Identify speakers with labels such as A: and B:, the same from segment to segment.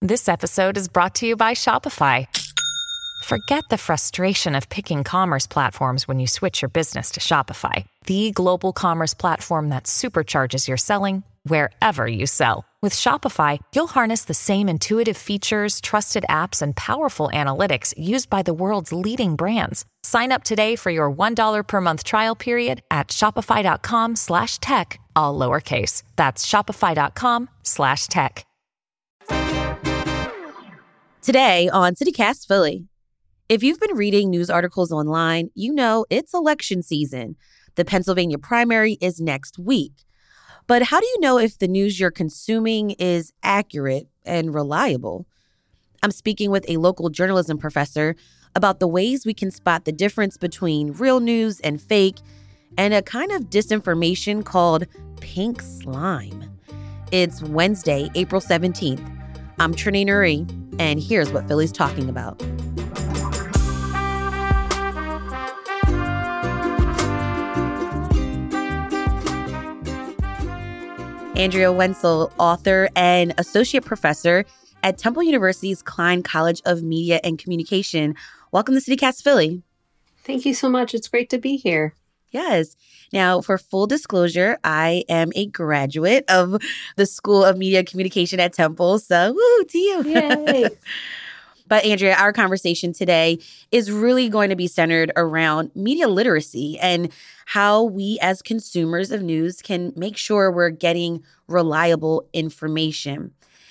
A: This episode is brought to you by Shopify. Forget the frustration of picking commerce platforms when you switch your business to Shopify, the global commerce platform that supercharges your selling wherever you sell. With Shopify, you'll harness the same intuitive features, trusted apps, and powerful analytics used by the world's leading brands. Sign up today for your $1 per month trial period at shopify.com/tech, all lowercase. That's shopify.com/tech.
B: Today on CityCast Philly. If you've been reading news articles online, you know it's election season. The Pennsylvania primary is next week. But how do you know if the news you're consuming is accurate and reliable? I'm speaking with a local journalism professor about the ways we can spot the difference between real news and fake and a kind of disinformation called pink slime. It's Wednesday, April 17th. I'm Trenae Nuri, and here's what Philly's talking about. Andrea Wenzel, author and associate professor at Temple University's Klein College of Media and Communication. Welcome to CityCast Philly.
C: Thank you so much. It's great to be here.
B: Yes. Now, for full disclosure, I am a graduate of the School of Media and Communication at Temple. So, woo to you.
C: Yay.
B: But Andrea, our conversation today is really going to be centered around media literacy and how we as consumers of news can make sure we're getting reliable information.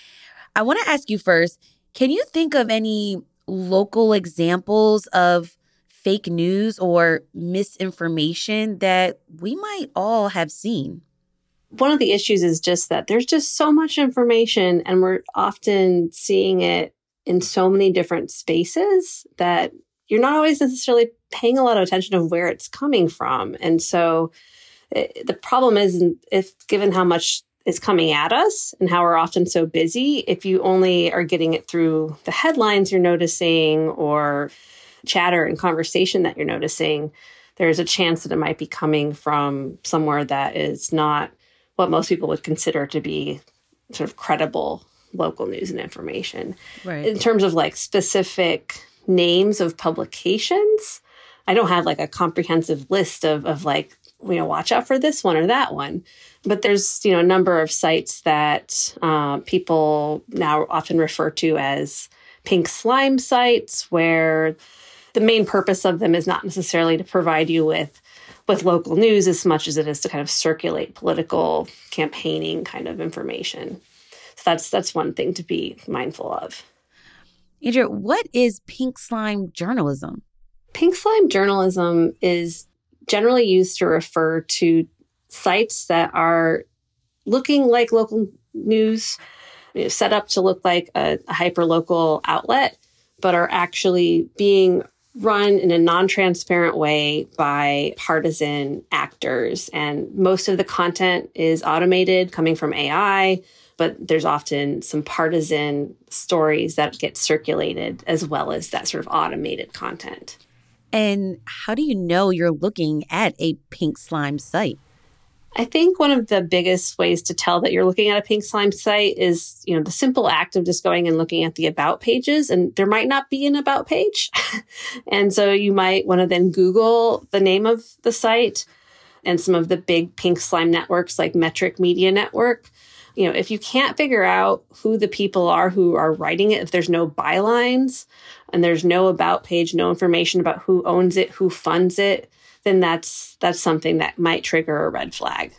B: I want to ask you first, can you think of any local examples of fake news or misinformation that we might all have seen?
C: One of the issues is just that there's just so much information, and we're often seeing it in so many different spaces that you're not always necessarily paying a lot of attention of where it's coming from. And so the problem is, if given how much is coming at us and how we're often so busy, if you only are getting it through the headlines you're noticing or chatter and conversation that you're noticing, there's a chance that it might be coming from somewhere that is not what most people would consider to be sort of credible local news and information.
B: Right.
C: In terms of like specific names of publications, I don't have like a comprehensive list of like, watch out for this one or that one. But there's, a number of sites that people now often refer to as pink slime sites, where the main purpose of them is not necessarily to provide you with local news as much as it is to kind of circulate political campaigning kind of information. So that's one thing to be mindful of.
B: Andrea, what is pink slime journalism?
C: Pink slime journalism is generally used to refer to sites that are looking like local news, set up to look like a hyper-local outlet, but are actually being run in a non-transparent way by partisan actors. And most of the content is automated, coming from AI, but there's often some partisan stories that get circulated as well as that sort of automated content.
B: And how do you know you're looking at a pink slime site?
C: I think one of the biggest ways to tell that you're looking at a pink slime site is, the simple act of just going and looking at the about pages, and there might not be an about page. And so you might want to then Google the name of the site, and some of the big pink slime networks like Metric Media Network. If you can't figure out who the people are who are writing it, if there's no bylines and there's no about page, no information about who owns it, who funds it, then that's something that might trigger a red flag.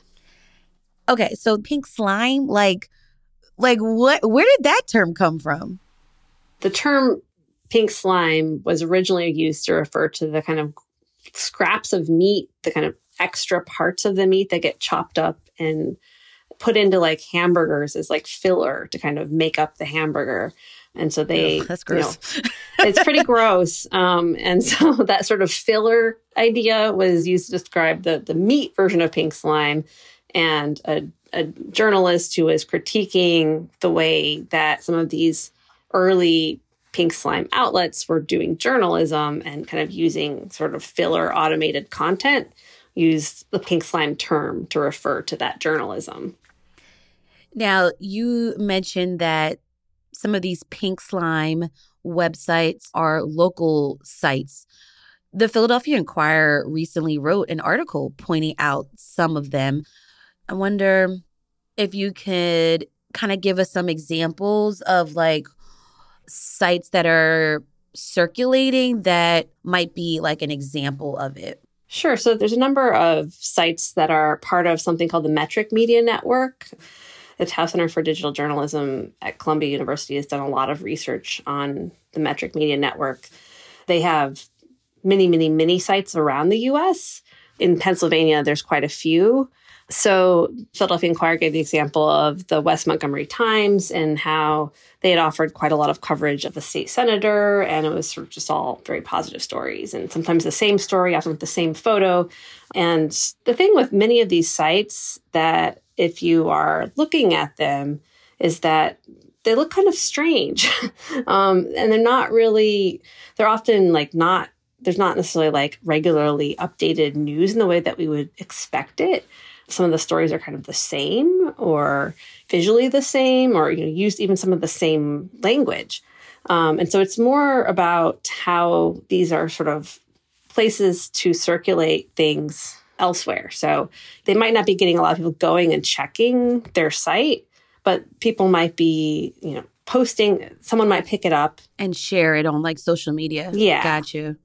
B: Okay, so pink slime, like what? Where did that term come from?
C: The term pink slime was originally used to refer to the kind of scraps of meat, the kind of extra parts of the meat that get chopped up and put into like hamburgers as like filler to kind of make up the hamburger. And so
B: that's gross.
C: It's pretty gross. And so that sort of filler idea was used to describe the meat version of pink slime. And a journalist who was critiquing the way that some of these early pink slime outlets were doing journalism and kind of using sort of filler automated content used the pink slime term to refer to that journalism.
B: Now, you mentioned that some of these pink slime websites are local sites. The Philadelphia Inquirer recently wrote an article pointing out some of them. I wonder if you could kind of give us some examples of like sites that are circulating that might be like an example of it.
C: Sure. So there's a number of sites that are part of something called the Metric Media Network. The Tow Center for Digital Journalism at Columbia University has done a lot of research on the Metric Media Network. They have many sites around the U.S. In Pennsylvania, there's quite a few. So Philadelphia Inquirer gave the example of the West Montgomery Times and how they had offered quite a lot of coverage of a state senator, and it was sort of just all very positive stories, and sometimes the same story, often with the same photo. And the thing with many of these sites that if you are looking at them is that they look kind of strange. And they're often like not, there's not necessarily like regularly updated news in the way that we would expect it. Some of the stories are kind of the same or visually the same or use even some of the same language. And so it's more about how these are sort of places to circulate things elsewhere. So they might not be getting a lot of people going and checking their site, but people might be, posting, someone might pick it up.
B: And share it on like social media.
C: Yeah.
B: Got you.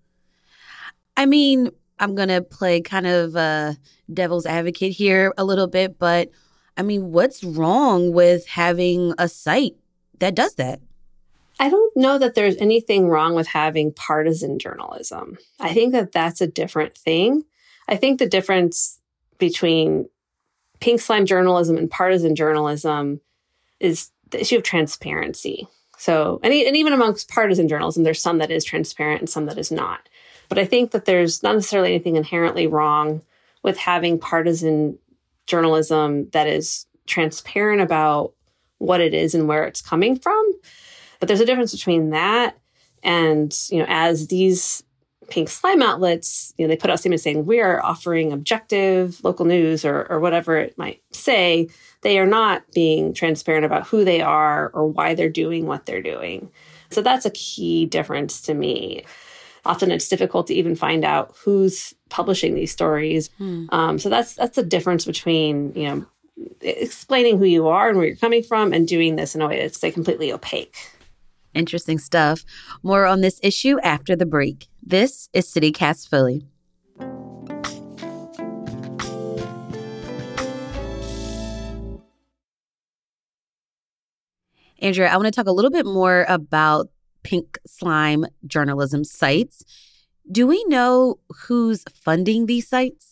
B: I mean, I'm going to play kind of devil's advocate here a little bit, but I mean, what's wrong with having a site that does that?
C: I don't know that there's anything wrong with having partisan journalism. I think that that's a different thing. I think the difference between pink slime journalism and partisan journalism is the issue of transparency. So, and even amongst partisan journalism, there's some that is transparent and some that is not. But I think that there's not necessarily anything inherently wrong with having partisan journalism that is transparent about what it is and where it's coming from. But there's a difference between that and, as these pink slime outlets, they put out statements saying we are offering objective local news or whatever it might say, they are not being transparent about who they are or why they're doing what they're doing. So that's a key difference to me. Often it's difficult to even find out who's publishing these stories. So that's the difference between, explaining who you are and where you're coming from and doing this in a way that's like completely opaque.
B: Interesting stuff. More on this issue after the break. This is CityCast Philly. Andrea, I want to talk a little bit more about pink slime journalism sites. Do we know who's funding these sites?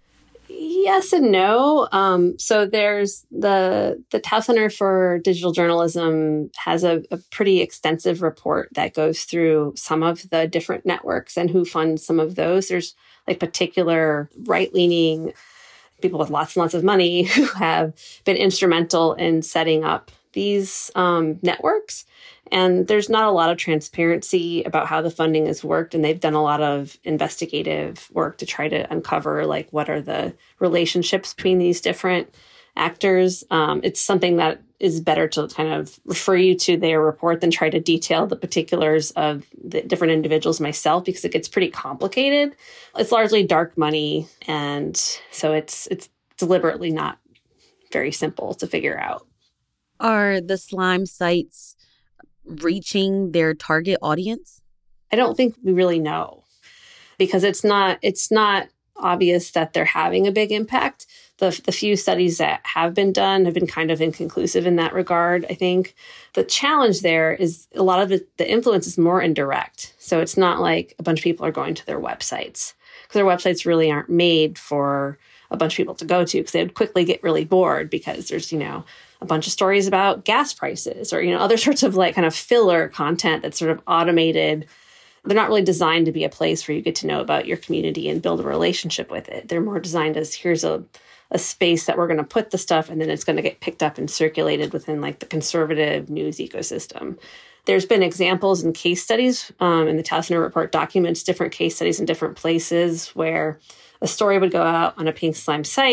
C: Yes and no. So there's the Tow Center for Digital Journalism has a pretty extensive report that goes through some of the different networks and who funds some of those. There's like particular right-leaning people with lots and lots of money who have been instrumental in setting up these networks. And there's not a lot of transparency about how the funding has worked. And they've done a lot of investigative work to try to uncover, like, what are the relationships between these different actors. It's something that is better to kind of refer you to their report than try to detail the particulars of the different individuals myself, because it gets pretty complicated. It's largely dark money. And so it's deliberately not very simple to figure out.
B: Are the slime sites reaching their target audience?
C: I don't think we really know, because it's not obvious that they're having a big impact. The few studies that have been done have been kind of inconclusive in that regard, I think. The challenge there is a lot of the influence is more indirect. So it's not like a bunch of people are going to their websites, because their websites really aren't made for a bunch of people to go to, because they would quickly get really bored because there's, a bunch of stories about gas prices or, other sorts of like kind of filler content that's sort of automated. They're not really designed to be a place where you get to know about your community and build a relationship with it. They're more designed as here's a space that we're going to put the stuff and then it's going to get picked up and circulated within like the conservative news ecosystem. There's been examples and case studies, and the Tow Center report documents different case studies in different places where a story would go out on a pink slime site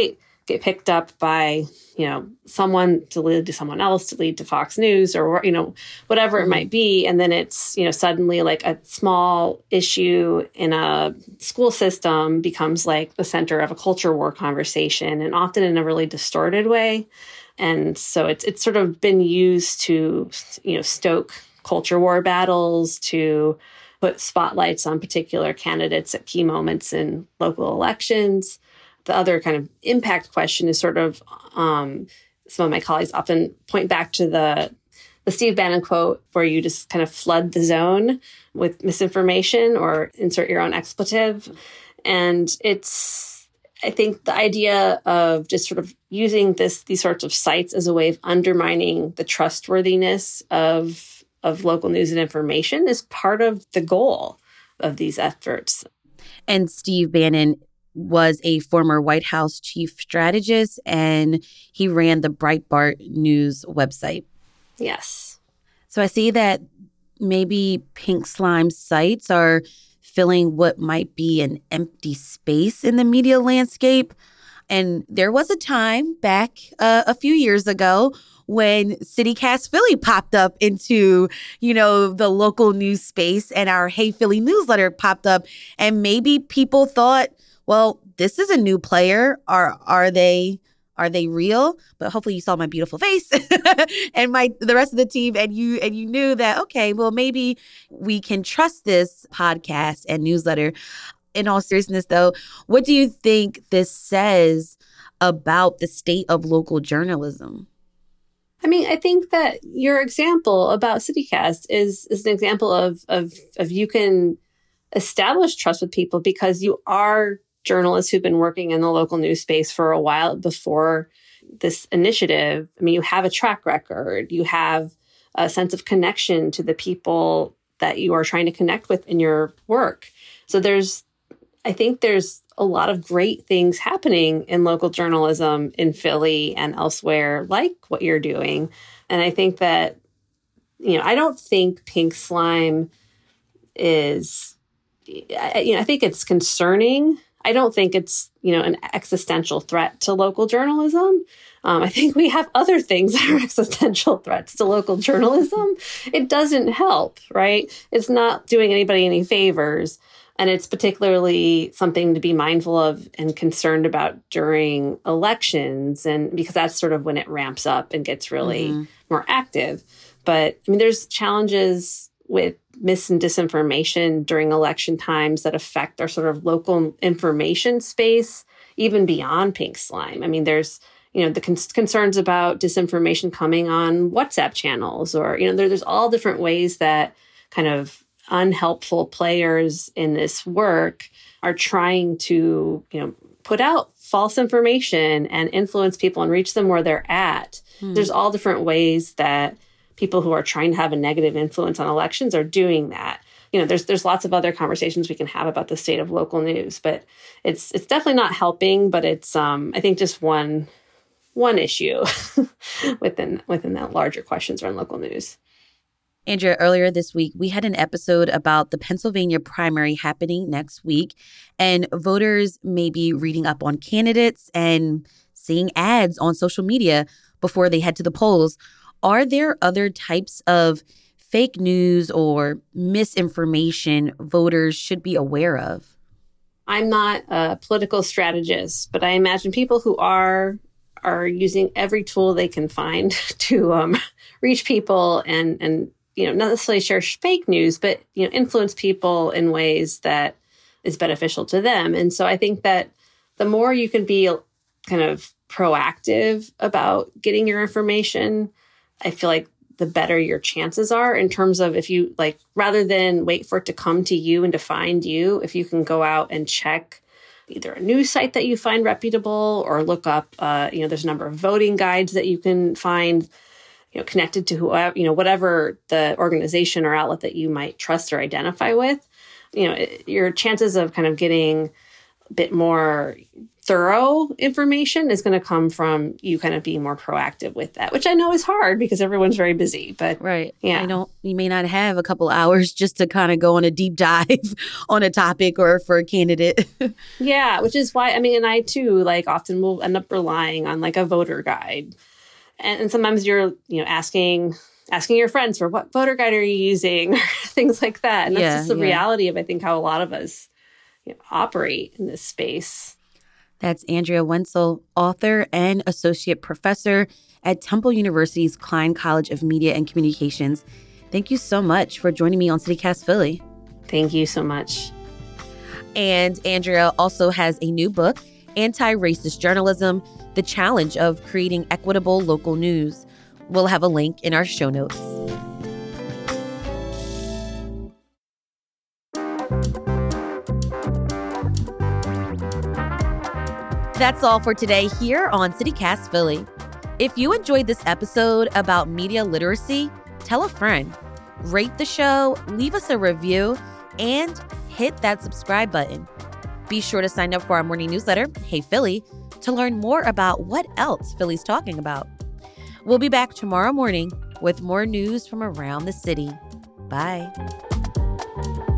C: get picked up by, someone to lead to someone else, to lead to Fox News or, whatever it might be. And then it's, suddenly like a small issue in a school system becomes like the center of a culture war conversation, and often in a really distorted way. And so it's sort of been used to, stoke culture war battles, to put spotlights on particular candidates at key moments in local elections. The other kind of impact question is sort of, some of my colleagues often point back to the Steve Bannon quote, where you just kind of flood the zone with misinformation or insert your own expletive. And I think the idea of just sort of using these sorts of sites as a way of undermining the trustworthiness of local news and information is part of the goal of these efforts.
B: And Steve Bannon was a former White House chief strategist, and he ran the Breitbart News website.
C: Yes.
B: So I see that maybe Pink Slime sites are filling what might be an empty space in the media landscape. And there was a time back a few years ago when CityCast Philly popped up into, the local news space, and our Hey Philly newsletter popped up. And maybe people thought, well, this is a new player. Are they real? But hopefully you saw my beautiful face and the rest of the team, and you knew that, okay, well, maybe we can trust this podcast and newsletter. In all seriousness, though, what do you think this says about the state of local journalism?
C: I mean, I think that your example about CityCast is an example of you can establish trust with people because you are journalists who've been working in the local news space for a while before this initiative. I mean, you have a track record, you have a sense of connection to the people that you are trying to connect with in your work. So I think there's a lot of great things happening in local journalism in Philly and elsewhere, like what you're doing. And I think that, I don't think Pink Slime is, I think it's concerning. I don't think it's, an existential threat to local journalism. I think we have other things that are existential threats to local journalism. It doesn't help, right? It's not doing anybody any favors. And it's particularly something to be mindful of and concerned about during elections, and because that's sort of when it ramps up and gets really more active. But I mean, there's challenges with mis and disinformation during election times that affect our sort of local information space, even beyond Pink Slime. I mean, there's, the concerns about disinformation coming on WhatsApp channels, or, there's all different ways that kind of unhelpful players in this work are trying to, put out false information and influence people and reach them where they're at. There's all different ways that people who are trying to have a negative influence on elections are doing that. There's lots of other conversations we can have about the state of local news, but it's definitely not helping. But it's I think just one issue within that larger questions around local news.
B: Andrea, earlier this week, we had an episode about the Pennsylvania primary happening next week, and voters may be reading up on candidates and seeing ads on social media before they head to the polls. Are there other types of fake news or misinformation voters should be aware of?
C: I'm not a political strategist, but I imagine people who are using every tool they can find to reach people and not necessarily share fake news, but influence people in ways that is beneficial to them. And so I think that the more you can be kind of proactive about getting your information, I feel like the better your chances are in terms of if you rather than wait for it to come to you and to find you, if you can go out and check either a news site that you find reputable or look up, there's a number of voting guides that you can find, connected to whoever, whatever the organization or outlet that you might trust or identify with, your chances of kind of getting a bit more thorough information is going to come from you kind of being more proactive with that, which I know is hard because everyone's very busy. But
B: right.
C: Yeah.
B: You may not have a couple hours just to kind of go on a deep dive on a topic or for a candidate.
C: Yeah, which is why, and I too, like often will end up relying on like a voter guide. And sometimes you're, asking your friends for what voter guide are you using, or things like that. And that's just the reality of, I think, how a lot of us operate in this space.
B: That's Andrea Wenzel, author and associate professor at Temple University's Klein College of Media and Communications. Thank you so much for joining me on CityCast Philly.
C: Thank you so much.
B: And Andrea also has a new book, Anti-Racist Journalism, The Challenge of Creating Equitable Local News. We'll have a link in our show notes. That's all for today here on CityCast Philly. If you enjoyed this episode about media literacy, tell a friend, rate the show, leave us a review, and hit that subscribe button. Be sure to sign up for our morning newsletter, Hey Philly, to learn more about what else Philly's talking about. We'll be back tomorrow morning with more news from around the city. Bye.